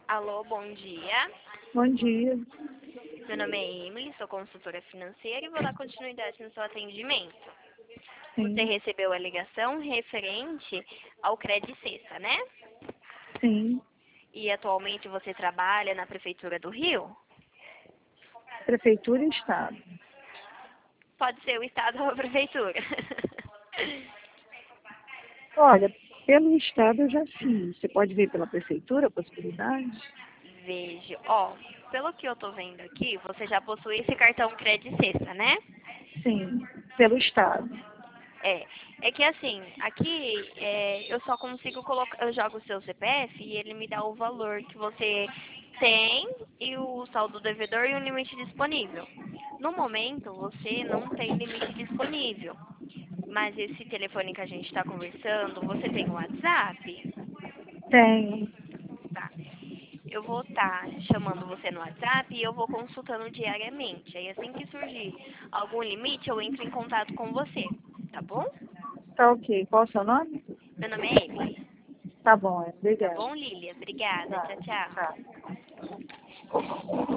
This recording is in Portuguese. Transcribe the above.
Alô, bom dia. Bom dia. Meu nome é Emily, sou consultora financeira e vou dar continuidade no seu atendimento. Você Sim, recebeu a ligação referente ao Credit Cessa, né? sim. E atualmente você trabalha na Prefeitura do Rio? Prefeitura e Estado. Pode ser o Estado ou a Prefeitura. Olha, pelo Estado eu já fiz. Você pode ver pela Prefeitura a possibilidade? Vejo. Pelo que eu tô vendo aqui, você já possui esse cartão Credit Cessa, né? Sim, pelo Estado. É que assim, aqui eu só consigo colocar, eu jogo o seu CPF e ele me dá o valor que você tem e o saldo devedor e o limite disponível. No momento, você não tem limite disponível, mas esse telefone que a gente está conversando, você tem o WhatsApp? Tenho. Tá. Eu vou estar chamando você no WhatsApp e eu vou consultando diariamente. Aí assim que surgir algum limite, eu entro em contato com você, tá bom? Tá ok. Qual o seu nome? Meu nome é Emily. Tá bom, Tá obrigada. bom, Lília? Obrigada. Tá, Tchau, tchau. tá.